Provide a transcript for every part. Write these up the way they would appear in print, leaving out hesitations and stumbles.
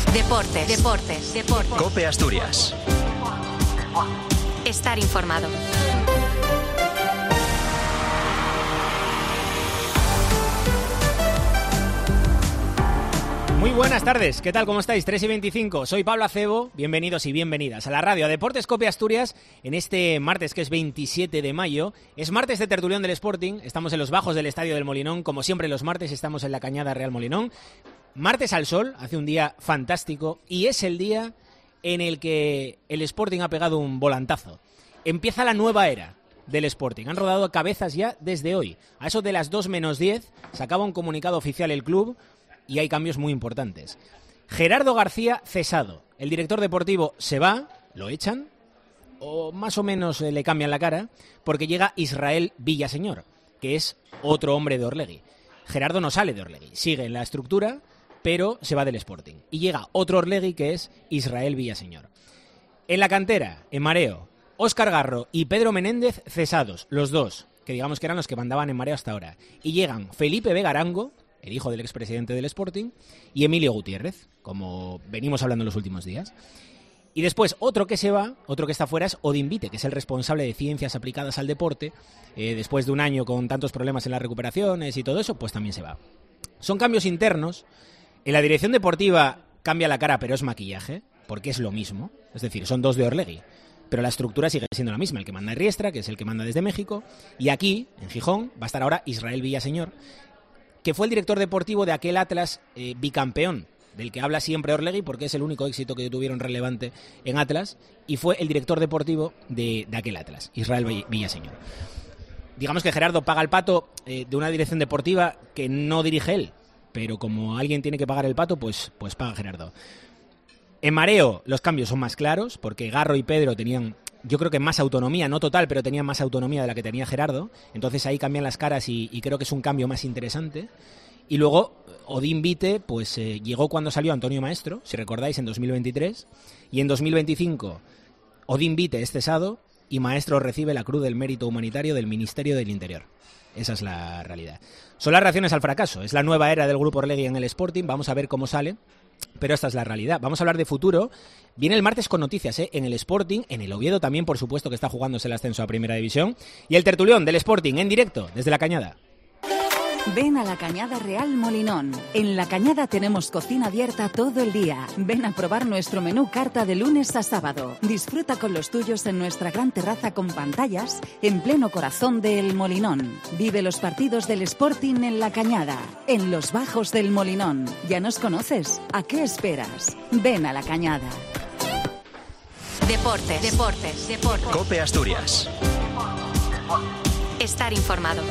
Deportes. COPE Asturias. Estar informado. Muy buenas tardes, ¿qué tal? ¿Cómo estáis? 3:25, soy Pablo Acebo, bienvenidos y bienvenidas a la radio, a Deportes COPE Asturias, en este martes que es 27 de mayo, es martes de tertulión del Sporting, estamos en los bajos del Estadio del Molinón, como siempre los martes estamos en la Cañada Real Molinón, martes al sol, hace un día fantástico y es el día en el que el Sporting ha pegado un volantazo, empieza la nueva era del Sporting, han rodado cabezas ya desde hoy, a eso de las 2:10 sacaba un comunicado oficial el club. Y hay cambios muy importantes. Gerardo García cesado. El director deportivo se va, lo echan, o más o menos le cambian la cara, porque llega Israel Villaseñor, que es otro hombre de Orlegui. Gerardo no sale de Orlegui, sigue en la estructura, pero se va del Sporting. Y llega otro Orlegui, que es Israel Villaseñor. En la cantera, en Mareo, Óscar Garro y Pedro Menéndez cesados, los dos, que digamos que eran los que mandaban en Mareo hasta ahora. Y llegan Felipe Vega Arango, el hijo del expresidente del Sporting, y Emilio Gutiérrez, como venimos hablando en los últimos días. Y después, otro que se va, otro que está fuera, es Odín Vite, que es el responsable de ciencias aplicadas al deporte. Después de un año con tantos problemas en las recuperaciones y todo eso, pues también se va. Son cambios internos. En la dirección deportiva cambia la cara, pero es maquillaje, porque es lo mismo. Es decir, son dos de Orlegui. Pero la estructura sigue siendo la misma. El que manda es Riestra, que es el que manda desde México. Y aquí, en Gijón, va a estar ahora Israel Villaseñor, que fue el director deportivo de aquel Atlas bicampeón, del que habla siempre Orlegui, porque es el único éxito que tuvieron relevante en Atlas, y fue el director deportivo de aquel Atlas, Israel Villaseñor. Digamos que Gerardo paga el pato de una dirección deportiva que no dirige él, pero como alguien tiene que pagar el pato, pues paga Gerardo. En Mareo los cambios son más claros, porque Garro y Pedro tenían, yo creo que más autonomía, no total, pero tenían más autonomía de la que tenía Gerardo. Entonces ahí cambian las caras y creo que es un cambio más interesante. Y luego Odín Vite, pues llegó cuando salió Antonio Maestro, si recordáis, en 2023. Y en 2025 Odín Vite es cesado y Maestro recibe la Cruz del Mérito Humanitario del Ministerio del Interior. Esa es la realidad. Son las reacciones al fracaso. Es la nueva era del Grupo Orlegui en el Sporting. Vamos a ver cómo sale. Pero esta es la realidad. Vamos a hablar de futuro. Viene el martes con noticias, en el Sporting, en el Oviedo también, por supuesto, que está jugándose el ascenso a Primera División. Y el tertulión del Sporting en directo desde La Cañada. Ven a La Cañada Real Molinón. En La Cañada tenemos cocina abierta todo el día. Ven a probar nuestro menú carta de lunes a sábado. Disfruta con los tuyos en nuestra gran terraza con pantallas en pleno corazón del Molinón. Vive los partidos del Sporting en La Cañada, en los bajos del Molinón. ¿Ya nos conoces? ¿A qué esperas? Ven a La Cañada. Deportes. COPE Asturias. Estar informado.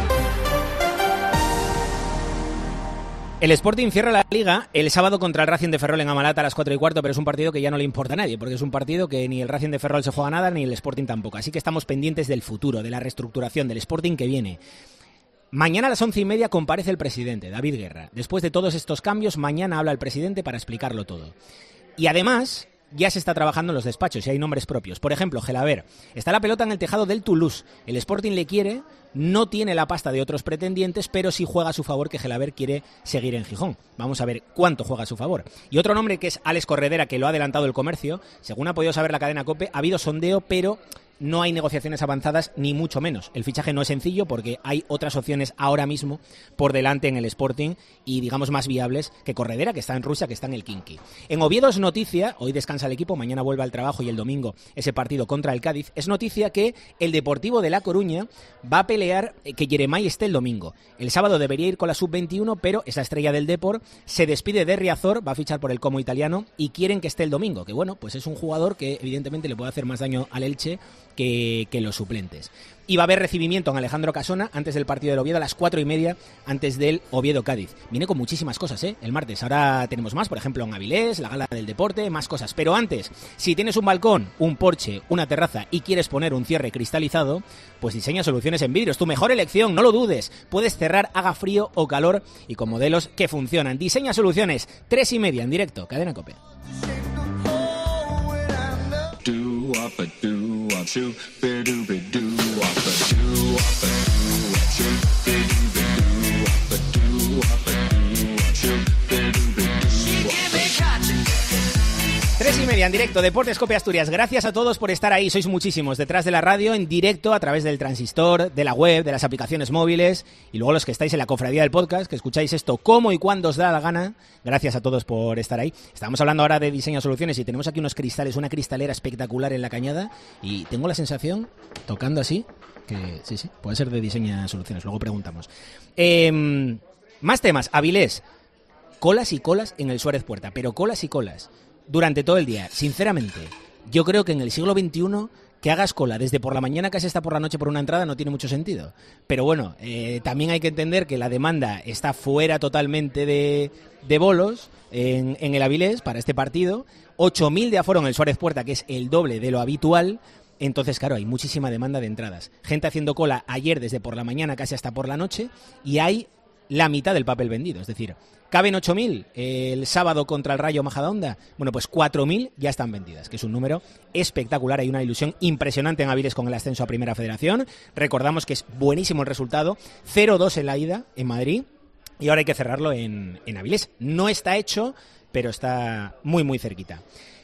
El Sporting cierra la Liga el sábado contra el Racing de Ferrol en Amalata a las 4:15, pero es un partido que ya no le importa a nadie, porque es un partido que ni el Racing de Ferrol se juega nada, ni el Sporting tampoco. Así que estamos pendientes del futuro, de la reestructuración del Sporting que viene. Mañana a las 11:30 comparece el presidente, David Guerra. Después de todos estos cambios, mañana habla el presidente para explicarlo todo. Y además, ya se está trabajando en los despachos y hay nombres propios. Por ejemplo, Gelaber. Está la pelota en el tejado del Toulouse. El Sporting le quiere, no tiene la pasta de otros pretendientes, pero sí juega a su favor que Gelaber quiere seguir en Gijón. Vamos a ver cuánto juega a su favor. Y otro nombre que es Alex Corredera, que lo ha adelantado el Comercio. Según ha podido saber la cadena COPE, ha habido sondeo, pero no hay negociaciones avanzadas, ni mucho menos. El fichaje no es sencillo porque hay otras opciones ahora mismo por delante en el Sporting y, digamos, más viables que Corredera, que está en Rusia, que está en el Kinky. En Oviedo es noticia, hoy descansa el equipo, mañana vuelve al trabajo y el domingo ese partido contra el Cádiz. Es noticia que el Deportivo de La Coruña va a pelear que Yeremay esté el domingo. El sábado debería ir con la sub-21, pero esa estrella del Depor se despide de Riazor, va a fichar por el Como italiano y quieren que esté el domingo, que bueno, pues es un jugador que evidentemente le puede hacer más daño al Elche que los suplentes. Y va a haber recibimiento en Alejandro Casona antes del partido del Oviedo a las 4:30, antes del Oviedo-Cádiz. Viene con muchísimas cosas, el martes. Ahora tenemos más, por ejemplo, en Avilés, la gala del deporte, más cosas. Pero antes, si tienes un balcón, un porche, una terraza y quieres poner un cierre cristalizado, pues Diseña Soluciones en Vidrio. Es tu mejor elección, no lo dudes. Puedes cerrar, haga frío o calor y con modelos que funcionan. Diseña Soluciones, 3:30 en directo, Cadena COPE. 8:30 en directo, Deportes Cope Asturias. Gracias a todos por estar ahí, sois muchísimos, detrás de la radio, en directo, a través del transistor, de la web, de las aplicaciones móviles, y luego los que estáis en la cofradía del podcast, que escucháis esto como y cuando os da la gana. Gracias a todos por estar ahí. Estamos hablando ahora de diseño de soluciones y tenemos aquí unos cristales, una cristalera espectacular en la Cañada, y tengo la sensación, tocando así, que sí, puede ser de diseño de soluciones, luego preguntamos. Más temas, Avilés. Colas y colas en el Suárez Puerta, pero colas y colas durante todo el día. Sinceramente, yo creo que en el siglo XXI que hagas cola desde por la mañana casi hasta por la noche por una entrada no tiene mucho sentido. Pero bueno, también hay que entender que la demanda está fuera totalmente de bolos en el Avilés para este partido. 8.000 de aforo en el Suárez Puerta, que es el doble de lo habitual. Entonces, claro, hay muchísima demanda de entradas. Gente haciendo cola ayer desde por la mañana casi hasta por la noche y hay la mitad del papel vendido. Es decir, ¿caben 8.000 el sábado contra el Rayo Majadahonda? Bueno, pues 4.000 ya están vendidas, que es un número espectacular. Hay una ilusión impresionante en Avilés con el ascenso a Primera Federación. Recordamos que es buenísimo el resultado. 0-2 en la ida en Madrid y ahora hay que cerrarlo en Avilés. No está hecho, pero está muy, muy cerquita.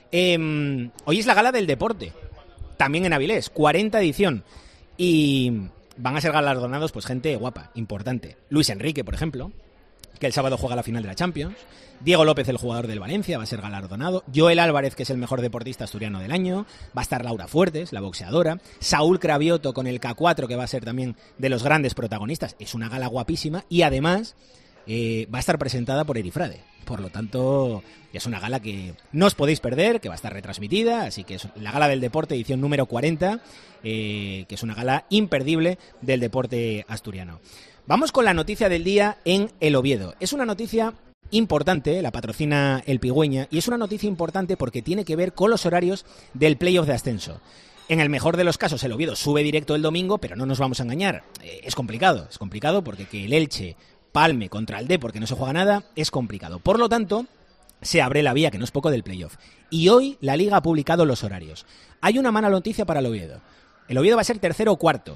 Hoy es la gala del deporte, también en Avilés, 40 edición. Y van a ser galardonados pues gente guapa, importante. Luis Enrique, por ejemplo, que el sábado juega la final de la Champions. Diego López, el jugador del Valencia, va a ser galardonado. Joel Álvarez, que es el mejor deportista asturiano del año. Va a estar Laura Fuertes, la boxeadora. Saúl Cravioto con el K4, que va a ser también de los grandes protagonistas. Es una gala guapísima y además va a estar presentada por Erifrade. Por lo tanto, es una gala que no os podéis perder, que va a estar retransmitida. Así que es la gala del deporte, edición número 40, que es una gala imperdible del deporte asturiano. Vamos con la noticia del día en El Oviedo. Es una noticia importante, la patrocina el Pigüeña, y es una noticia importante porque tiene que ver con los horarios del playoff de ascenso. En el mejor de los casos, el Oviedo sube directo el domingo, pero no nos vamos a engañar. Es complicado porque que el Elche palme contra el Depor, que no se juega nada, es complicado. Por lo tanto, se abre la vía, que no es poco, del playoff. Y hoy la Liga ha publicado los horarios. Hay una mala noticia para el Oviedo. El Oviedo va a ser tercero o cuarto.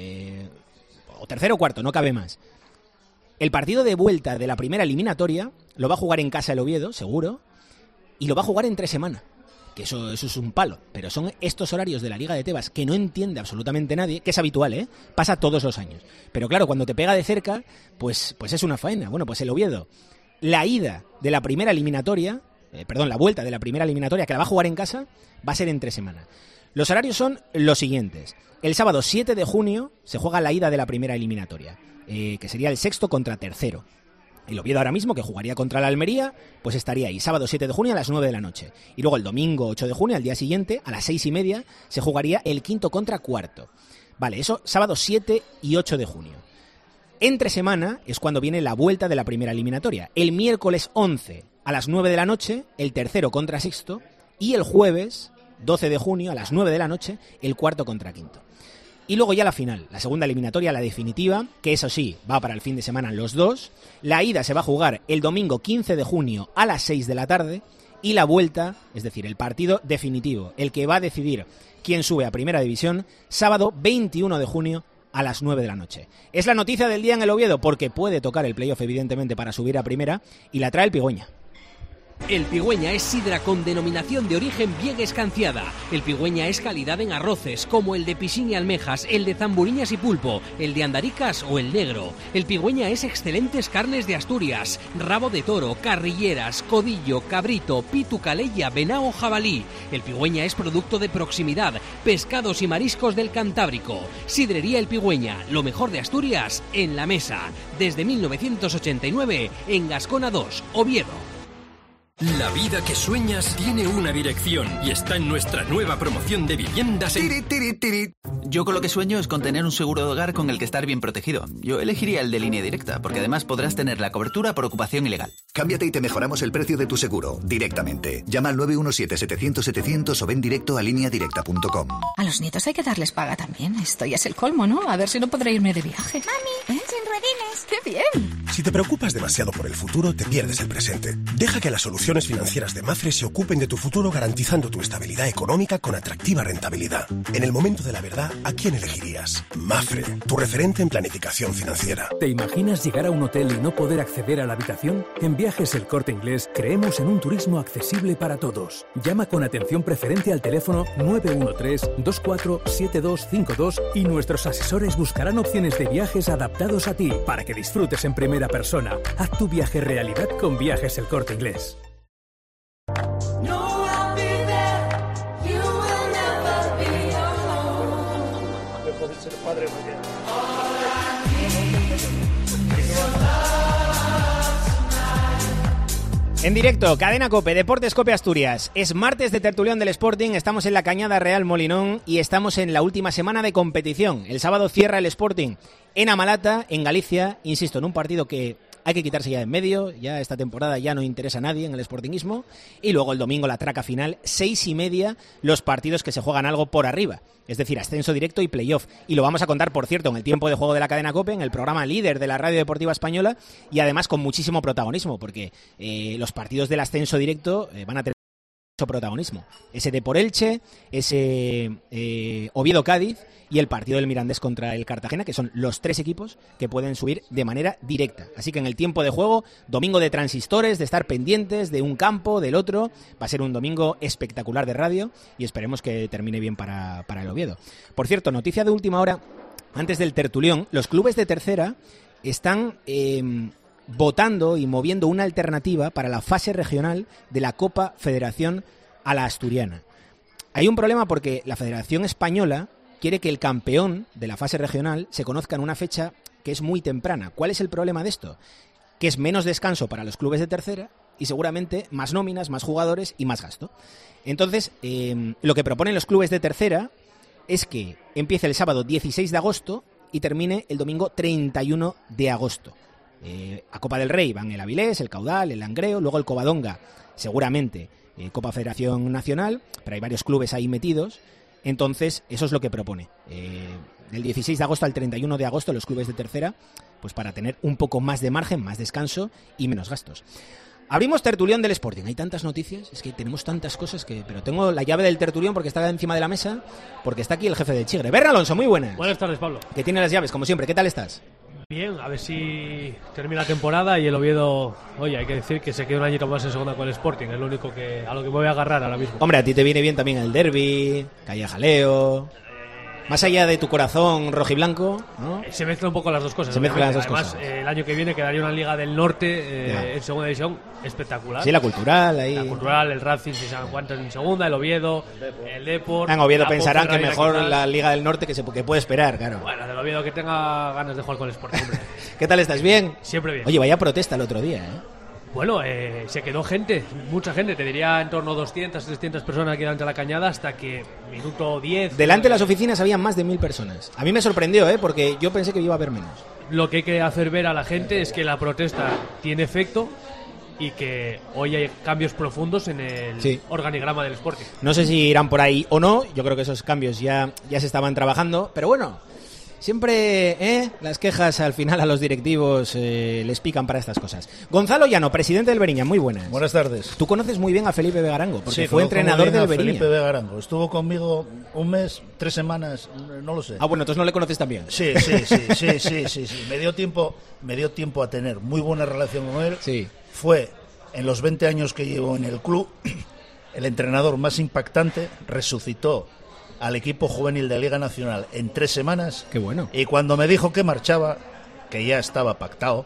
O tercero o cuarto, no cabe más. El partido de vuelta de la primera eliminatoria lo va a jugar en casa el Oviedo, seguro, y lo va a jugar entre semana. Que eso es un palo. Pero son estos horarios de la Liga de Tebas que no entiende absolutamente nadie, que es habitual, pasa todos los años. Pero claro, cuando te pega de cerca, pues es una faena. Bueno, pues el Oviedo, la ida de la primera eliminatoria, la vuelta de la primera eliminatoria, que la va a jugar en casa, va a ser entre semana. Los horarios son los siguientes. El sábado 7 de junio se juega la ida de la primera eliminatoria, que sería el sexto contra tercero. El Oviedo ahora mismo, que jugaría contra la Almería, pues estaría ahí, sábado 7 de junio a las 9 de la noche. Y luego el domingo 8 de junio, al día siguiente, a las 6:30, se jugaría el quinto contra cuarto. Vale, eso sábado 7 y 8 de junio. Entre semana es cuando viene la vuelta de la primera eliminatoria. El miércoles 11 a las 9 de la noche, el tercero contra sexto. Y el jueves 12 de junio a las 9 de la noche, el cuarto contra quinto. Y luego ya la final, la segunda eliminatoria, la definitiva, que eso sí, va para el fin de semana los dos. La ida se va a jugar el domingo 15 de junio a las 6 de la tarde. Y la vuelta, es decir, el partido definitivo, el que va a decidir quién sube a Primera División, sábado 21 de junio a las 9 de la noche. Es la noticia del día en el Oviedo, porque puede tocar el playoff, evidentemente, para subir a Primera, y la trae el Pigüeña. El Pigüeña es sidra con denominación de origen bien escanciada. El Pigüeña es calidad en arroces, como el de piscina y almejas, el de zamburiñas y pulpo, el de andaricas o el negro. El Pigüeña es excelentes carnes de Asturias, rabo de toro, carrilleras, codillo, cabrito, pitu, calella, venao, jabalí. El Pigüeña es producto de proximidad, pescados y mariscos del Cantábrico. Sidrería El Pigüeña, lo mejor de Asturias en la mesa. Desde 1989 en Gascona 2, Oviedo. La vida que sueñas tiene una dirección y está en nuestra nueva promoción de viviendas en... Yo con lo que sueño es con tener un seguro de hogar con el que estar bien protegido. Yo elegiría el de Línea Directa, porque además podrás tener la cobertura por ocupación ilegal. Cámbiate y te mejoramos el precio de tu seguro, directamente. Llama al 917-700-700 o ven directo a lineadirecta.com. A los nietos hay que darles paga también. Esto ya es el colmo, ¿no? A ver si no podré irme de viaje. Mami, sin ruedines. ¡Qué bien! Si te preocupas demasiado por el futuro, te pierdes el presente. Deja que las soluciones financieras de Mapfre se ocupen de tu futuro, garantizando tu estabilidad económica con atractiva rentabilidad. En el momento de la verdad, ¿a quién elegirías? Mapfre, tu referente en planificación financiera. ¿Te imaginas llegar a un hotel y no poder acceder a la habitación? En Viajes El Corte Inglés creemos en un turismo accesible para todos. Llama con atención preferente al teléfono 913-247252 y nuestros asesores buscarán opciones de viajes adaptados a ti para que disfrutes en primera persona. Haz tu viaje realidad con Viajes El Corte Inglés. En directo, Cadena COPE, Deportes COPE Asturias. Es martes de tertulión del Sporting, estamos en la Cañada Real Molinón y estamos en la última semana de competición. El sábado cierra el Sporting en Amalata, en Galicia, insisto, en un partido que hay que quitarse ya de en medio, ya esta temporada ya no interesa a nadie en el sportingismo, y luego el domingo la traca final, 6:30, los partidos que se juegan algo por arriba, es decir, ascenso directo y playoff, y lo vamos a contar, por cierto, en el tiempo de juego de la Cadena COPE, en el programa líder de la Radio Deportiva Española, y además con muchísimo protagonismo, porque los partidos del ascenso directo van a tener mucho protagonismo, ese Depor Elche, ese Oviedo-Cádiz, y el partido del Mirandés contra el Cartagena, que son los 3 equipos que pueden subir de manera directa. Así que en el tiempo de juego, domingo de transistores, de estar pendientes de un campo, del otro, va a ser un domingo espectacular de radio y esperemos que termine bien para el Oviedo. Por cierto, noticia de última hora, antes del tertulión, los clubes de tercera están votando y moviendo una alternativa para la fase regional de la Copa Federación a la Asturiana. Hay un problema porque la Federación Española quiere que el campeón de la fase regional se conozca en una fecha que es muy temprana. ¿Cuál es el problema de esto? Que es menos descanso para los clubes de tercera y seguramente más nóminas, más jugadores y más gasto. Entonces, lo que proponen los clubes de tercera es que empiece el sábado 16 de agosto y termine el domingo 31 de agosto. A Copa del Rey van el Avilés, el Caudal, el Langreo, luego el Covadonga, seguramente Copa Federación Nacional, pero hay varios clubes ahí metidos. Entonces, eso es lo que propone. Del 16 de agosto al 31 de agosto los clubes de tercera, pues para tener un poco más de margen, más descanso y menos gastos. Abrimos tertulión del Sporting. Hay tantas noticias, es que tenemos tantas cosas pero tengo la llave del tertulión porque está encima de la mesa, porque está aquí el jefe del Chigre. Berna Alonso, muy buenas. Buenas tardes, Pablo. Que tiene las llaves, como siempre. ¿Qué tal estás? Bien, a ver si termina la temporada y el Oviedo, oye, hay que decir que se queda un añito más en segunda con el Sporting, es lo único a lo que me voy a agarrar ahora mismo. Hombre, a ti te viene bien también el derbi, que haya jaleo. Más allá de tu corazón rojiblanco, ¿no? Se mezclan un poco las dos cosas. Se mezclan las dos Además, cosas. El año que viene quedaría una Liga del Norte en segunda división espectacular. Sí, la cultural ahí. La cultural, el Racing, si se encuentran en segunda, el Oviedo, el Depor. En Oviedo pensarán que mejor la Liga del Norte que puede esperar, claro. Bueno, del Oviedo que tenga ganas de jugar con el Sporting, hombre. ¿Qué tal estás? ¿Bien? Siempre bien. Oye, vaya protesta el otro día, ¿eh? Bueno, se quedó gente, mucha gente, te diría en torno a 200, 300 personas aquí delante de la Cañada hasta que minuto 10... Delante de las oficinas había más de 1000 personas. A mí me sorprendió, porque yo pensé que iba a haber menos. Lo que hay que hacer ver a la gente es que la protesta tiene efecto y que hoy hay cambios profundos en el organigrama del Sporting. No sé si irán por ahí o no, yo creo que esos cambios ya se estaban trabajando, pero bueno... Siempre las quejas al final a los directivos les pican para estas cosas. Gonzalo Llano, presidente del Beriña, muy buenas. Buenas tardes. Tú conoces muy bien a Felipe Vegarango, porque sí, fue entrenador del Beriña. Felipe Vegarango, estuvo conmigo un mes, 3 semanas, no lo sé. Ah, bueno, entonces no le conoces tan bien. Sí. Me dio tiempo a tener muy buena relación con él. Sí. Fue, en los 20 años que llevo en el club, el entrenador más impactante, resucitó al equipo juvenil de Liga Nacional en 3 semanas. Qué bueno. Y cuando me dijo que marchaba, que ya estaba pactado,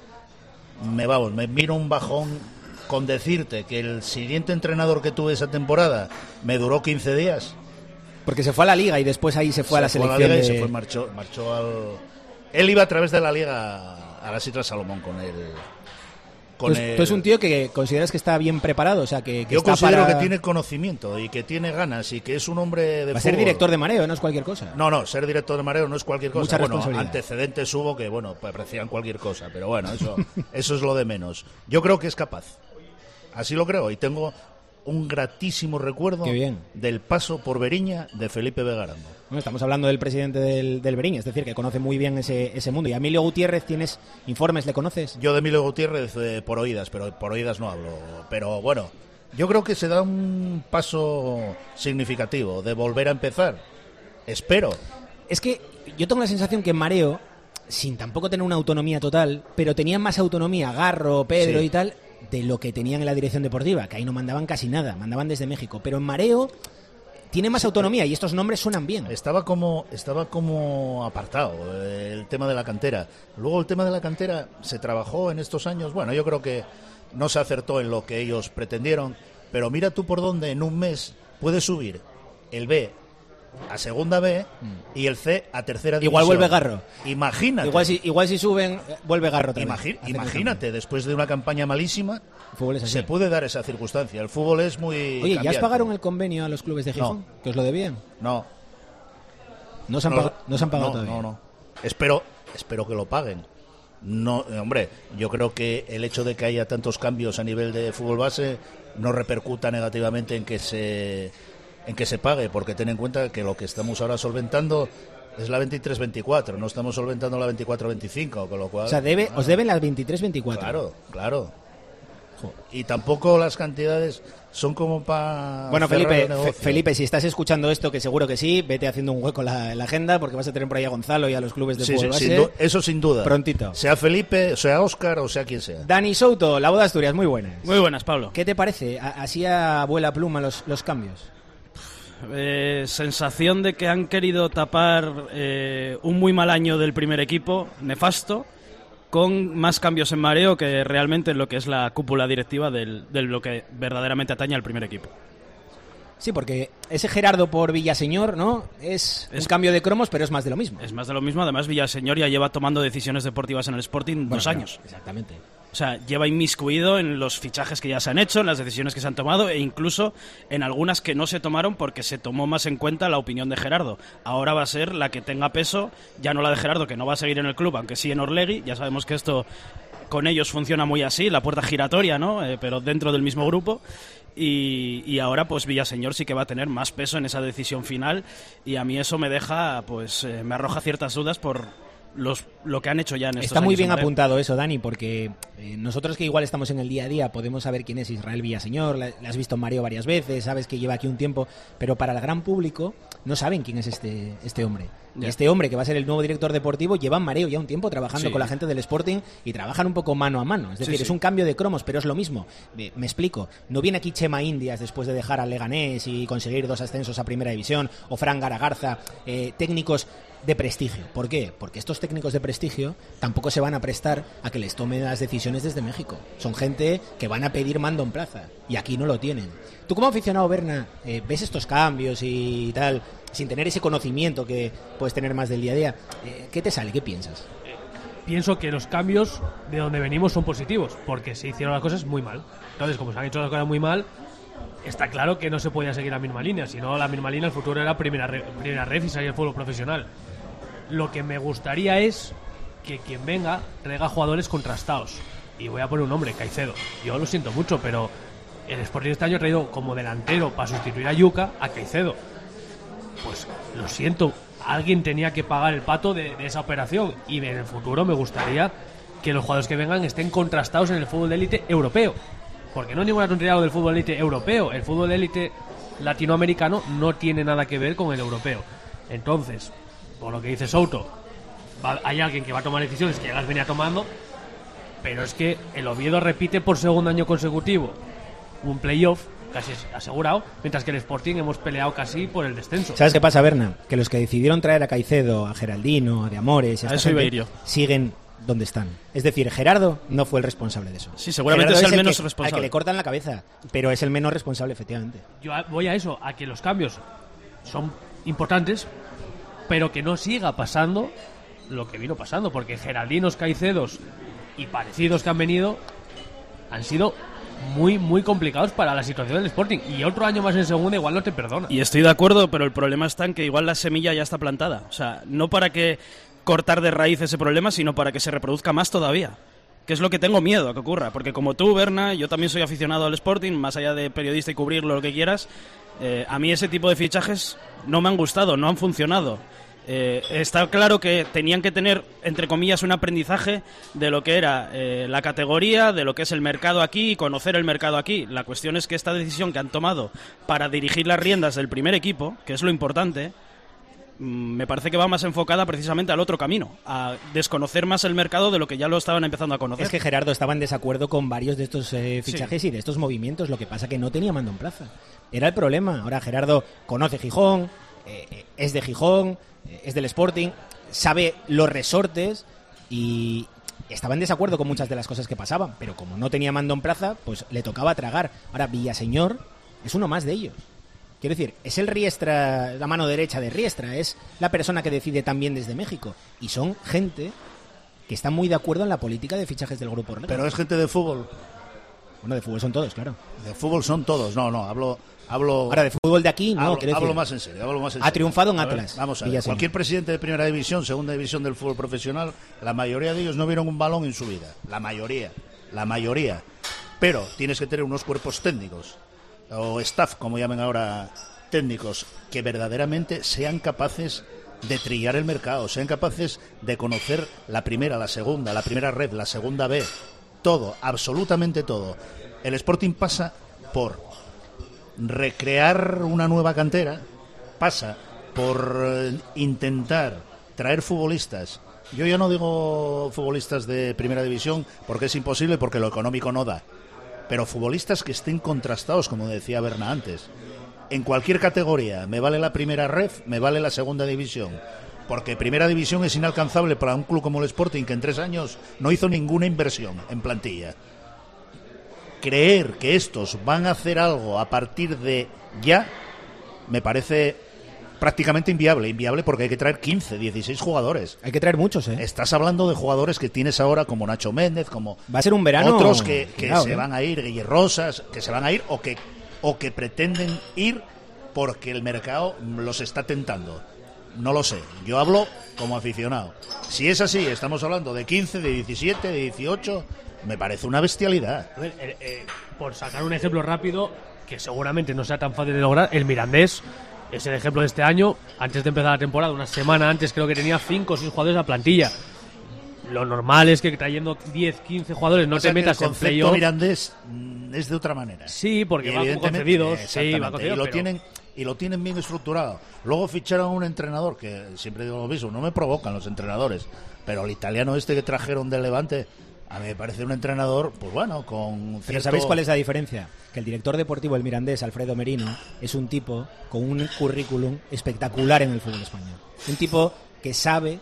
me vino un bajón con decirte que el siguiente entrenador que tuve esa temporada me duró 15 días. Porque se fue a la Liga y después ahí se fue a la selección. Marchó al... Él iba a través de la Liga a las Islas Salomón con él. Tú es un tío que consideras que está bien preparado, o sea, que yo está considero que tiene conocimiento y que tiene ganas y que es un hombre de fútbol. Va a ser director de mareo, no es cualquier cosa. No, ser director de mareo no es cualquier cosa. Mucha responsabilidad. Antecedentes hubo que, parecían cualquier cosa, pero bueno, eso es lo de menos. Yo creo que es capaz, así lo creo, y tengo un gratísimo recuerdo del paso por Beriña de Felipe Vegarando. Bueno, estamos hablando del presidente del Beriña, es decir, que conoce muy bien ese mundo. ¿Y a Emilio Gutiérrez tienes informes, le conoces? Yo de Emilio Gutiérrez por oídas, pero por oídas no hablo. Pero bueno, yo creo que se da un paso significativo de volver a empezar. Espero. Es que yo tengo la sensación que en Mareo, sin tampoco tener una autonomía total, pero tenían más autonomía Garro, Pedro y tal, de lo que tenían en la dirección deportiva, que ahí no mandaban casi nada, mandaban desde México. Pero en Mareo tiene más autonomía y estos nombres suenan bien. Estaba como apartado el tema de la cantera. Luego el tema de la cantera se trabajó en estos años. Bueno, yo creo que no se acertó en lo que ellos pretendieron, pero mira tú por dónde en un mes puede subir el B a segunda B y el C a tercera división. Igual vuelve Garro. Imagínate. Igual si suben, vuelve Garro también. Imagínate, después de una campaña malísima, se puede dar esa circunstancia. El fútbol es muy Oye, cambiante. ¿ya os pagaron el convenio a los clubes de Gijón? No. ¿Que os lo debían? No. ¿No se han pagado todavía? No. Espero que lo paguen. No, hombre, yo creo que el hecho de que haya tantos cambios a nivel de fútbol base no repercuta negativamente en que se pague, porque ten en cuenta que lo que estamos ahora solventando es la 23-24, no estamos solventando la 24-25, con lo cual... O sea, os deben las 23-24. Claro. Y tampoco las cantidades son como para... Bueno, Felipe, si estás escuchando esto, que seguro que sí, vete haciendo un hueco en la agenda, porque vas a tener por ahí a Gonzalo y a los clubes de fútbol base. Eso sin duda. Prontito. Sea Felipe, sea Óscar o sea quien sea. Dani Souto, La Voz de Asturias, muy buenas. Muy buenas, Pablo. ¿Qué te parece? ¿Así a vuela pluma los cambios? Sensación de que han querido tapar un muy mal año del primer equipo, nefasto, con más cambios en Mareo que realmente en lo que es la cúpula directiva de lo que verdaderamente atañe al primer equipo. Sí, porque ese Gerardo por Villaseñor, ¿no? Es un cambio de cromos, pero es más de lo mismo. Es más de lo mismo. Además, Villaseñor ya lleva tomando decisiones deportivas en el Sporting 2 años. Exactamente. O sea, lleva inmiscuido en los fichajes que ya se han hecho, en las decisiones que se han tomado e incluso en algunas que no se tomaron porque se tomó más en cuenta la opinión de Gerardo. Ahora va a ser la que tenga peso, ya no la de Gerardo, que no va a seguir en el club, aunque sí en Orlegui. Ya sabemos que esto con ellos funciona muy así, la puerta giratoria, ¿no? Pero dentro del mismo grupo. Y ahora pues Villaseñor sí que va a tener más peso en esa decisión final y a mí eso me deja, pues me arroja ciertas dudas por lo que han hecho ya en estos años. Está muy bien apuntado eso, Dani, porque nosotros que igual estamos en el día a día podemos saber quién es Israel Villaseñor, la has visto en Mareo varias veces, sabes que lleva aquí un tiempo, pero para el gran público no saben quién es este hombre. Y este hombre que va a ser el nuevo director deportivo lleva en Mareo ya un tiempo trabajando con la gente del Sporting y trabajan un poco mano a mano. Es decir, es un cambio de cromos, pero es lo mismo. Me explico. No viene aquí Chema Indias después de dejar al Leganés y conseguir 2 ascensos a Primera División, o Fran Garagarza, técnicos de prestigio. ¿Por qué? Porque estos técnicos de prestigio tampoco se van a prestar a que les tomen las decisiones desde México. Son gente que van a pedir mando en plaza y aquí no lo tienen. Tú como aficionado, Berna, ves estos cambios y tal, sin tener ese conocimiento que puedes tener más del día a día. ¿Qué te sale? ¿Qué piensas? Pienso que los cambios de donde venimos son positivos, porque se hicieron las cosas muy mal. Entonces, como se han hecho las cosas muy mal, está claro que no se podía seguir la misma línea. Si no, la misma línea, el futuro era primera ref y salir el fútbol profesional. Lo que me gustaría es que quien venga traiga jugadores contrastados. Y voy a poner un nombre, Caicedo. Yo lo siento mucho, pero el Sporting este año ha traído como delantero para sustituir a Yuka a Caicedo. Pues lo siento, alguien tenía que pagar el pato de esa operación. Y en el futuro me gustaría que los jugadores que vengan estén contrastados en el fútbol de élite europeo. Porque no es ninguna tontería del fútbol de élite europeo. El fútbol de élite latinoamericano no tiene nada que ver con el europeo. Entonces, por lo que dice Souto, hay alguien que va a tomar decisiones que ya las venía tomando, pero es que el Oviedo repite por segundo año consecutivo un playoff casi asegurado, mientras que el Sporting hemos peleado casi por el descenso. ¿Sabes qué pasa, Berna? Que los que decidieron traer a Caicedo, a Geraldino, a De Amores, a esta gente, siguen donde están. Es decir, Gerardo no fue el responsable de eso. Sí, seguramente es el menos responsable. Al que le cortan la cabeza, pero es el menos responsable, efectivamente. Yo voy a eso, a que los cambios son importantes, pero que no siga pasando lo que vino pasando, porque Geraldinos, Caicedos y parecidos que han venido han sido muy, muy complicados para la situación del Sporting, y otro año más en segunda igual no te perdona. Y estoy de acuerdo, pero el problema está en que igual la semilla ya está plantada. O sea, no para que cortar de raíz ese problema, sino para que se reproduzca más todavía. que es lo que tengo miedo a que ocurra, porque como tú, Berna, yo también soy aficionado al Sporting, más allá de periodista y cubrirlo, lo que quieras. A mí ese tipo de fichajes no me han gustado, no han funcionado. Está claro que tenían que tener, entre comillas, un aprendizaje de lo que era la categoría, de lo que es el mercado aquí y conocer el mercado aquí. La cuestión es que esta decisión que han tomado para dirigir las riendas del primer equipo, que es lo importante, me parece que va más enfocada precisamente al otro camino, a desconocer más el mercado de lo que ya lo estaban empezando a conocer. Es que Gerardo estaba en desacuerdo con varios de estos fichajes y de estos movimientos, lo que pasa que no tenía mando en plaza. Era el problema. Ahora Gerardo conoce Gijón, es de Gijón, es del Sporting, sabe los resortes y estaba en desacuerdo con muchas de las cosas que pasaban, pero como no tenía mando en plaza, pues le tocaba tragar. Ahora Villaseñor es uno más de ellos. Quiero decir, es el Riestra, la mano derecha de Riestra, es la persona que decide también desde México. Y son gente que está muy de acuerdo en la política de fichajes del Grupo Orlegui. Pero es gente de fútbol. Bueno, de fútbol son todos, claro. De fútbol son todos, hablo... Ahora, de fútbol de aquí, no, hablo más en serio. Ha triunfado en Atlas. Vamos a ver, cualquier presidente de primera división, segunda división del fútbol profesional, la mayoría de ellos no vieron un balón en su vida. La mayoría. Pero tienes que tener unos cuerpos técnicos, o staff, como llamen ahora, técnicos, que verdaderamente sean capaces de trillar el mercado, sean capaces de conocer la primera, la segunda, la primera red, la segunda B, todo, absolutamente todo. El Sporting pasa por recrear una nueva cantera, pasa por intentar traer futbolistas. Yo ya no digo futbolistas de primera división porque es imposible, porque lo económico no da, pero futbolistas que estén contrastados, como decía Berna antes. En cualquier categoría, me vale la primera red, me vale la segunda división, porque primera división es inalcanzable para un club como el Sporting, que en 3 años no hizo ninguna inversión en plantilla. Creer que estos van a hacer algo a partir de ya me parece prácticamente inviable porque hay que traer 15, 16 jugadores. Hay que traer muchos, ¿eh? Estás hablando de jugadores que tienes ahora como Nacho Méndez, como va a ser un verano, otros que se van a ir, Guille Rosas, que se van a ir o que pretenden ir porque el mercado los está tentando. No lo sé, yo hablo como aficionado. Si es así, estamos hablando de 15, de 17, de 18, me parece una bestialidad. A ver, por sacar un ejemplo rápido, que seguramente no sea tan fácil de lograr, el Mirandés es el ejemplo de este año. Antes de empezar la temporada, una semana antes, creo que tenía 5 o 6 jugadores a plantilla. Lo normal es que trayendo 10, 15 jugadores no te metas en playoff. El concepto Mirandés es de otra manera. Sí, porque va con concedidos. Sí, va concedido, y lo tienen bien estructurado. Luego ficharon a un entrenador que siempre digo lo mismo, no me provocan los entrenadores, pero el italiano este que trajeron del Levante, a mí me parece un entrenador, pues bueno, con cierto... Pero ¿sabéis cuál es la diferencia? Que el director deportivo del Mirandés, Alfredo Merino, es un tipo con un currículum espectacular en el fútbol español. Un tipo que sabe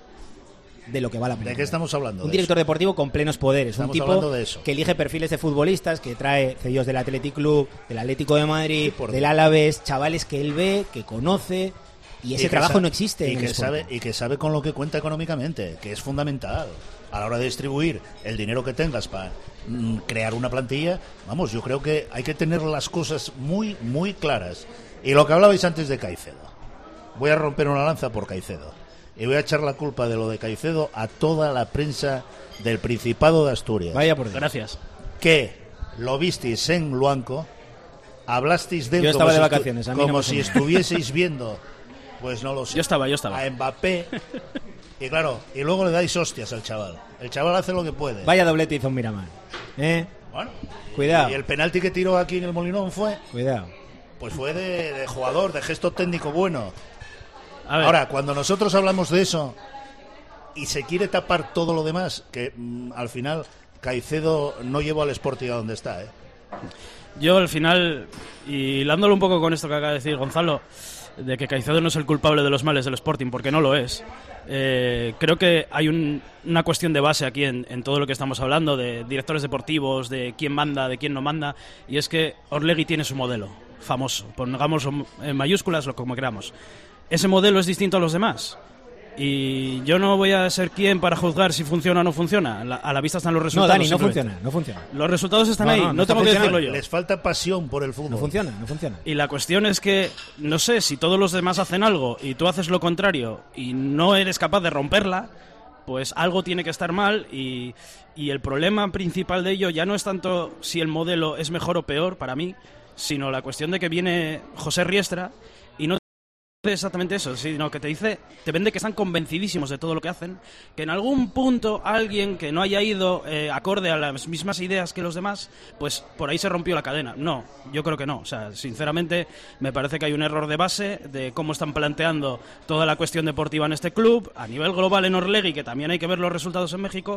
de lo que va la pelota. ¿De qué estamos hablando? Un director deportivo con plenos poderes. Estamos un tipo que elige perfiles de futbolistas, que trae cedidos del Athletic Club, del Atlético de Madrid, del Alavés, chavales que él ve, que conoce, y ese trabajo no existe en el Sporting. Y que sabe con lo que cuenta económicamente, que es fundamental. A la hora de distribuir el dinero que tengas para crear una plantilla, vamos, yo creo que hay que tener las cosas muy, muy claras. Y lo que hablabais antes de Caicedo, voy a romper una lanza por Caicedo. Y voy a echar la culpa de lo de Caicedo a toda la prensa del Principado de Asturias. Vaya por Dios. Gracias. Que lo visteis en Luanco, hablasteis de él. Yo estaba de vacaciones. Como si estuvieseis viendo, pues no lo sé. Yo estaba. A Mbappé. Y claro, y luego le dais hostias al chaval. El chaval hace lo que puede. Vaya doblete hizo un Miramar. Bueno. Cuidado. Y el penalti que tiró aquí en el Molinón fue... Cuidado. Pues fue de jugador, de gesto técnico bueno. Ahora, cuando nosotros hablamos de eso y se quiere tapar todo lo demás, que al final Caicedo no llevó al Sporting a donde está, Yo al final, y hilándolo un poco con esto que acaba de decir Gonzalo, de que Caicedo no es el culpable de los males del Sporting, porque no lo es. Creo que hay una cuestión de base aquí en todo lo que estamos hablando, de directores deportivos, de quién manda, de quién no manda, y es que Orlegui tiene su modelo famoso, pongamos en mayúsculas lo como queramos. Ese modelo es distinto a los demás. Y yo no voy a ser quien para juzgar si funciona o no funciona. A la vista están los resultados. No, Dani, no funciona. Los resultados están ahí, no tengo que decirlo yo. Les falta pasión por el fútbol. No funciona. Y la cuestión es que, no sé, si todos los demás hacen algo y tú haces lo contrario y no eres capaz de romperla, pues algo tiene que estar mal y el problema principal de ello ya no es tanto si el modelo es mejor o peor para mí, sino la cuestión de que viene José Riestra y no exactamente eso, sino que te vende que están convencidísimos de todo lo que hacen, que en algún punto alguien que no haya ido acorde a las mismas ideas que los demás, pues por ahí se rompió la cadena. No, yo creo que no. O sea, sinceramente me parece que hay un error de base de cómo están planteando toda la cuestión deportiva en este club, a nivel global en Orlegui, que también hay que ver los resultados en México,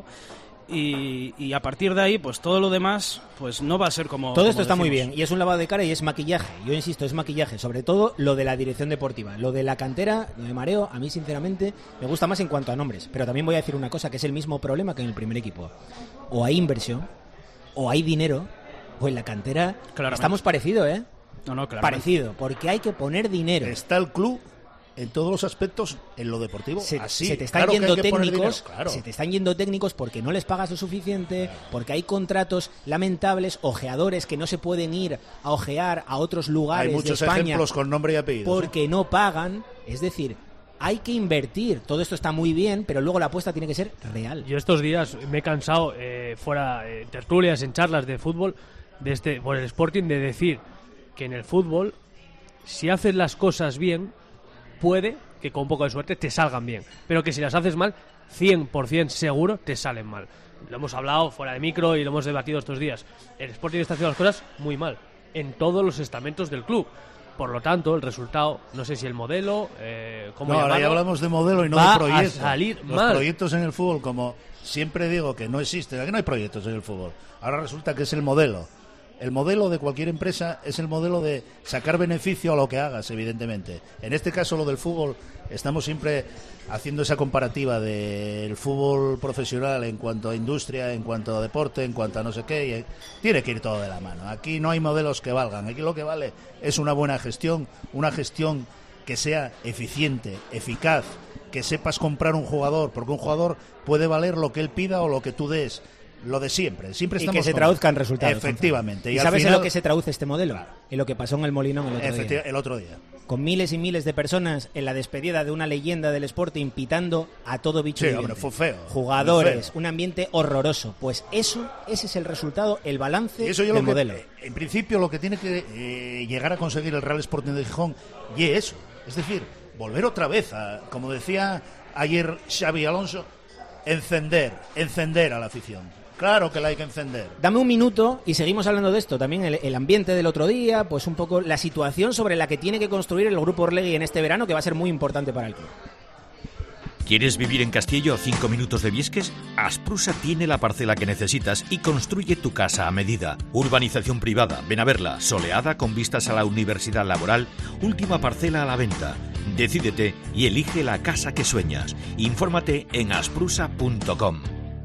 y a partir de ahí, pues todo lo demás pues no va a ser como... Todo esto está decimos. muy bien, y es un lavado de cara y es maquillaje. Yo insisto, es maquillaje, sobre todo lo de la dirección deportiva. Lo de la cantera, lo de Mareo, a mí sinceramente me gusta más en cuanto a nombres. Pero también voy a decir una cosa, que es el mismo problema que en el primer equipo. O hay inversión, o hay dinero, o en la cantera estamos parecidos, ¿eh? No, claramente. Parecido, porque hay que poner dinero. Está el club en todos los aspectos, en lo deportivo, se te están claro yendo que hay que poner técnicos, dinero, claro. se te están yendo técnicos porque no les pagas lo suficiente, porque hay contratos lamentables, ojeadores que no se pueden ir a ojear a otros lugares hay muchos de España ejemplos con nombre y apellido porque no pagan, es decir, hay que invertir. Todo esto está muy bien, pero luego la apuesta tiene que ser real. Yo estos días me he cansado fuera tertulias, en charlas de fútbol por el Sporting, de decir que en el fútbol, si haces las cosas bien, puede que con un poco de suerte te salgan bien, pero que si las haces mal, 100% seguro te salen mal. Lo hemos hablado fuera de micro y lo hemos debatido estos días. El Sporting está haciendo las cosas muy mal en todos los estamentos del club. Por lo tanto, el resultado, no sé si el modelo, cómo llamarlo, ahora ya hablamos de modelo y no va de proyecto. a salir los mal. proyectos en el fútbol, como siempre digo, que no existen, aquí no hay proyectos en el fútbol. Ahora resulta que es el modelo. El modelo de cualquier empresa es el modelo de sacar beneficio a lo que hagas, evidentemente. En este caso, lo del fútbol, estamos siempre haciendo esa comparativa del fútbol profesional en cuanto a industria, en cuanto a deporte, en cuanto a no sé qué. Tiene que ir todo de la mano. Aquí no hay modelos que valgan. Aquí lo que vale es una buena gestión, una gestión que sea eficiente, eficaz, que sepas comprar un jugador, porque un jugador puede valer lo que él pida o lo que tú des. Lo de siempre y que se traduzca en resultados. Efectivamente. ¿Y sabes en lo que se traduce este modelo? Claro. En lo que pasó en el Molinón el otro día. Con miles y miles de personas en la despedida de una leyenda del Sporting, pitando a todo bicho viviente. Hombre, fue feo. Jugadores, un ambiente horroroso. Pues ese es el resultado, el balance del modelo. En principio, lo que tiene que llegar a conseguir el Real Sporting de Gijón y eso. Es decir, volver otra vez a, como decía ayer Xavi Alonso, encender a la afición. Claro que la hay que encender. Dame un minuto y seguimos hablando de esto. También el ambiente del otro día, pues un poco la situación sobre la que tiene que construir el Grupo Orlegui en este verano, que va a ser muy importante para el club. ¿Quieres vivir en Castillo a 5 minutos de Viesques? Asprusa tiene la parcela que necesitas y construye tu casa a medida. Urbanización privada, ven a verla, soleada con vistas a la Universidad Laboral, última parcela a la venta. Decídete y elige la casa que sueñas. Infórmate en asprusa.com.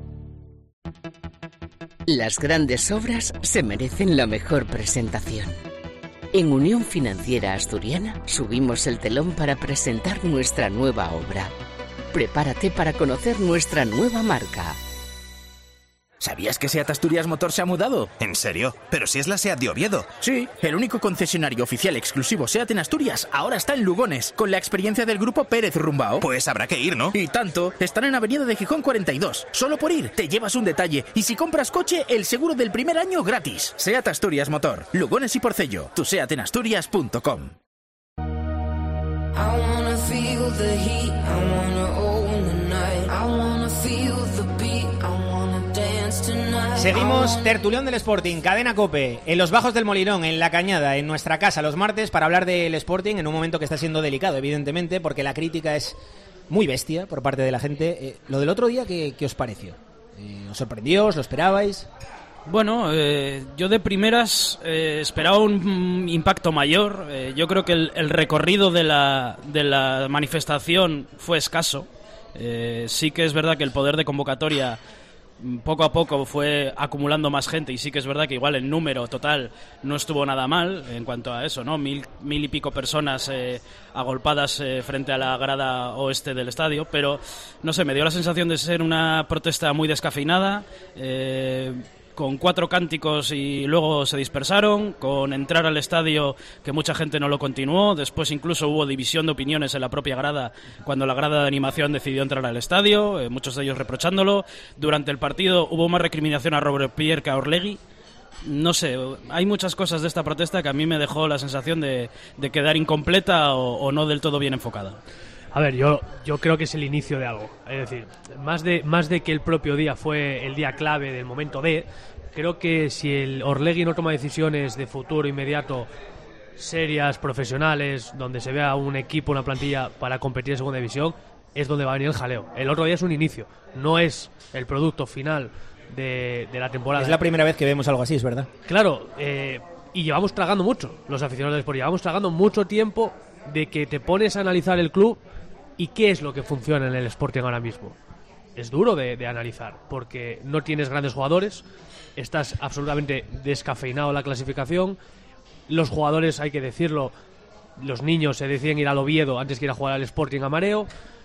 Las grandes obras se merecen la mejor presentación. En Unión Financiera Asturiana subimos el telón para presentar nuestra nueva obra. Prepárate para conocer nuestra nueva marca. ¿Sabías que SEAT Asturias Motor se ha mudado? ¿En serio? Pero si es la SEAT de Oviedo. Sí, el único concesionario oficial exclusivo SEAT en Asturias ahora está en Lugones, con la experiencia del grupo Pérez Rumbao. Pues habrá que ir, ¿no? Y tanto, están en Avenida de Gijón 42. Solo por ir, te llevas un detalle. Y si compras coche, el seguro del primer año gratis. SEAT Asturias Motor, Lugones y Porcello. Tu SEATenasturias.com. Seguimos tertulión del Sporting, Cadena COPE, en los bajos del Molinón, en La Cañada, en nuestra casa los martes para hablar del Sporting en un momento que está siendo delicado, evidentemente, porque la crítica es muy bestia por parte de la gente. Lo del otro día, ¿qué os pareció? ¿Os sorprendió? ¿Os lo esperabais? Bueno, yo de primeras esperaba un impacto mayor. Yo creo que el recorrido de la manifestación fue escaso. Sí que es verdad que el poder de convocatoria poco a poco fue acumulando más gente y sí que es verdad que igual el número total no estuvo nada mal en cuanto a eso, ¿no? Mil y pico personas agolpadas frente a la grada oeste del estadio, pero no sé, me dio la sensación de ser una protesta muy descafeinada, con 4 cánticos y luego se dispersaron, con entrar al estadio que mucha gente no lo continuó, después incluso hubo división de opiniones en la propia grada cuando la grada de animación decidió entrar al estadio, muchos de ellos reprochándolo. Durante el partido hubo más recriminación a Robespierre que a Orlegui. No sé, hay muchas cosas de esta protesta que a mí me dejó la sensación de quedar incompleta o no del todo bien enfocada. A ver, yo creo que es el inicio de algo. Es decir, más de que el propio día fue el día clave del momento de, creo que si el Orlegui no toma decisiones de futuro inmediato serias, profesionales, donde se vea un equipo, una plantilla para competir en segunda división, es donde va a venir el jaleo. El otro día es un inicio, no es el producto final de la temporada. Es la primera vez que vemos algo así, es verdad. Claro, y llevamos tragando mucho, los aficionados del Sport, llevamos tragando mucho tiempo de que te pones a analizar el club y qué es lo que funciona en el Sporting ahora mismo. Es duro de analizar, porque no tienes grandes jugadores, estás absolutamente descafeinado en la clasificación, los jugadores, hay que decirlo, los niños se deciden ir al Oviedo antes que ir a jugar al Sporting a mareo,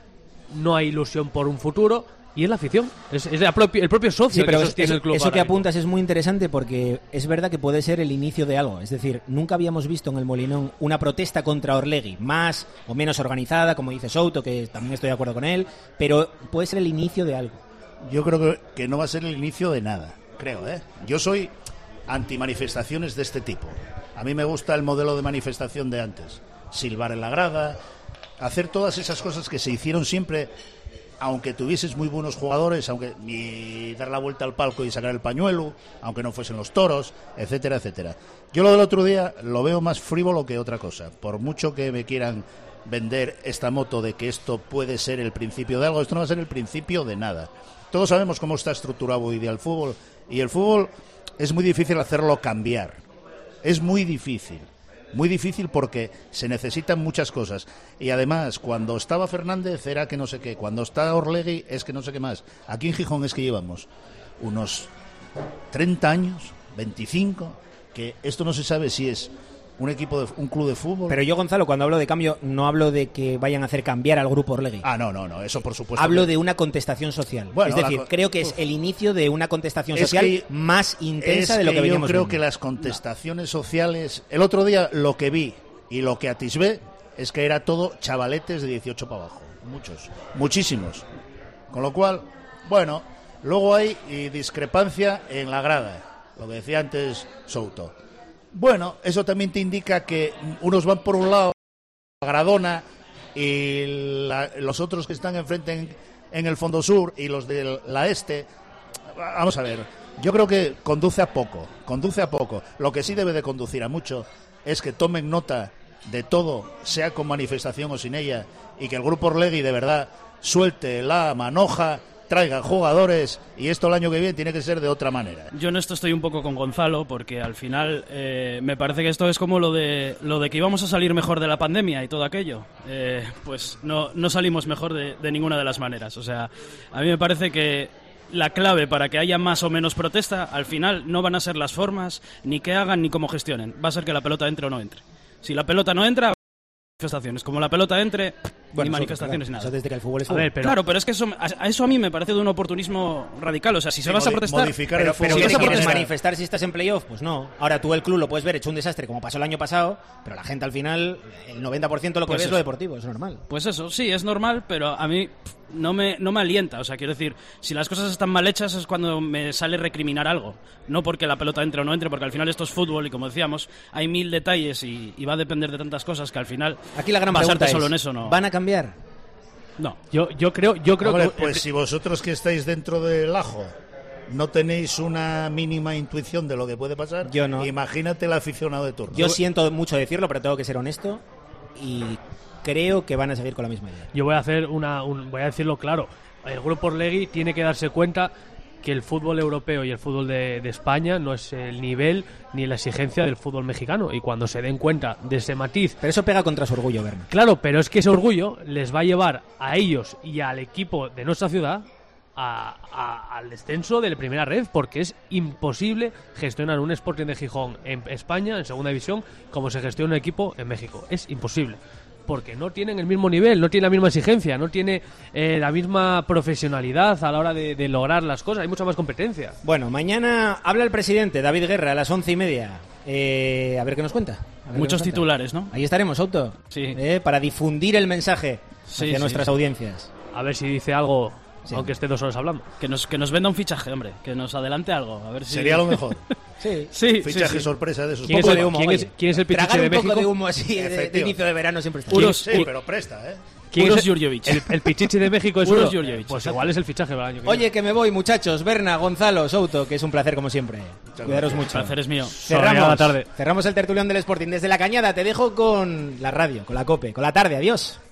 no hay ilusión por un futuro, y es la afición, es el propio socio pero que sostiene el club. Eso que apuntas es muy interesante porque es verdad que puede ser el inicio de algo. Es decir, nunca habíamos visto en el Molinón una protesta contra Orlegui, más o menos organizada, como dice Souto, que también estoy de acuerdo con él, pero puede ser el inicio de algo. Yo creo que no va a ser el inicio de nada, creo, ¿eh? Yo soy anti-manifestaciones de este tipo. A mí me gusta el modelo de manifestación de antes. Silbar en la grada, hacer todas esas cosas que se hicieron siempre, aunque tuvieses muy buenos jugadores, aunque ni dar la vuelta al palco y sacar el pañuelo, aunque no fuesen los toros, etcétera, etcétera. Yo lo del otro día lo veo más frívolo que otra cosa. Por mucho que me quieran vender esta moto de que esto puede ser el principio de algo, esto no va a ser el principio de nada. Todos sabemos cómo está estructurado hoy día el fútbol, y el fútbol es muy difícil hacerlo cambiar. Es muy difícil porque se necesitan muchas cosas. Y además, cuando estaba Fernández era que no sé qué, cuando está Orlegui es que no sé qué más. Aquí en Gijón es que llevamos unos 30 años, 25, que esto no se sabe si es un club de fútbol. Pero yo, Gonzalo, cuando hablo de cambio, no hablo de que vayan a hacer cambiar al grupo Orlegui. Ah, no, eso por supuesto. Hablo de una contestación social. Bueno, es decir, creo que es el inicio de una contestación social más intensa de lo que veníamos viendo. Yo creo viendo. que las contestaciones sociales... El otro día lo que vi y lo que atisbé es que era todo chavaletes de 18 para abajo. Muchos, muchísimos. Con lo cual, bueno, luego hay discrepancia en la grada. Lo que decía antes Souto. Bueno, eso también te indica que unos van por un lado, la Gradona, y los otros que están enfrente en el fondo sur y los de la este. Vamos a ver, yo creo que conduce a poco. Lo que sí debe de conducir a mucho es que tomen nota de todo, sea con manifestación o sin ella, y que el grupo Orlegui de verdad suelte la manoja, traigan jugadores, y esto el año que viene tiene que ser de otra manera. Yo en esto estoy un poco con Gonzalo, porque al final me parece que esto es como lo de que íbamos a salir mejor de la pandemia y todo aquello. Pues no salimos mejor de ninguna de las maneras. O sea, a mí me parece que la clave para que haya más o menos protesta, al final no van a ser las formas, ni qué hagan, ni cómo gestionen. Va a ser que la pelota entre o no entre. Si la pelota no entra, manifestaciones. Como la pelota entre, ni manifestaciones, nada. Eso desde que el fútbol es fútbol. A ver, Claro, pero es que eso a mí me parece de un oportunismo radical. O sea, si se vas a protestar... Modificar el fútbol. ¿Pero qué quieres manifestar si estás en playoff? Pues no. Ahora tú el club lo puedes ver hecho un desastre como pasó el año pasado, pero la gente al final, el 90% lo que ve es lo deportivo, es normal. Pues eso, sí, es normal, pero a mí no me alienta. O sea, quiero decir, si las cosas están mal hechas es cuando me sale recriminar algo. No porque la pelota entre o no entre, porque al final esto es fútbol y, como decíamos, hay 1000 detalles y va a depender de tantas cosas que al final... Aquí la gran basarte pregunta solo es, en eso no... ¿van a cambiar? No. Yo creo Hombre, que... pues si vosotros que estáis dentro del ajo no tenéis una mínima intuición de lo que puede pasar, yo no. Imagínate el aficionado de turno. Yo siento mucho decirlo, pero tengo que ser honesto y creo que van a seguir con la misma idea. Yo voy a hacer voy a decirlo claro. El grupo Orlegui tiene que darse cuenta que el fútbol europeo y el fútbol de España no es el nivel ni la exigencia del fútbol mexicano, y cuando se den cuenta de ese matiz... Pero eso pega contra su orgullo, Berna. Claro, pero es que ese orgullo les va a llevar a ellos y al equipo de nuestra ciudad al descenso de la primera red, porque es imposible gestionar un Sporting de Gijón en España, en segunda división, como se gestiona un equipo en México. Es imposible. porque no tienen el mismo nivel, no tienen la misma exigencia, no tiene la misma profesionalidad a la hora de lograr las cosas, hay mucha más competencia. Bueno, mañana habla el presidente David Guerra a las 11:30. A ver qué nos cuenta. Muchos titulares, ¿no? Ahí estaremos, Auto. Sí. Para difundir el mensaje hacia nuestras audiencias. A ver si dice algo, aunque esté 2 horas hablando. Que nos venda un fichaje, hombre, que nos adelante algo. A ver si... Sería lo mejor. Sí. Fichaje sorpresa de esos. ¿Quién es el Pichichi de México? Un poco de humo así de inicio de verano siempre está. Sí, pero presta, ¿eh? Uros Jurjevic. El Pichichi de México es Uros Jurjevic. Pues igual es el fichaje para el año que viene. Oye, que me voy, muchachos. Berna, Gonzalo, Souto, que es un placer como siempre. Cuidaros mucho. El placer es mío. Cerramos el tertulión del Sporting. Desde La Cañada te dejo con la radio, con la COPE, con la tarde. Adiós.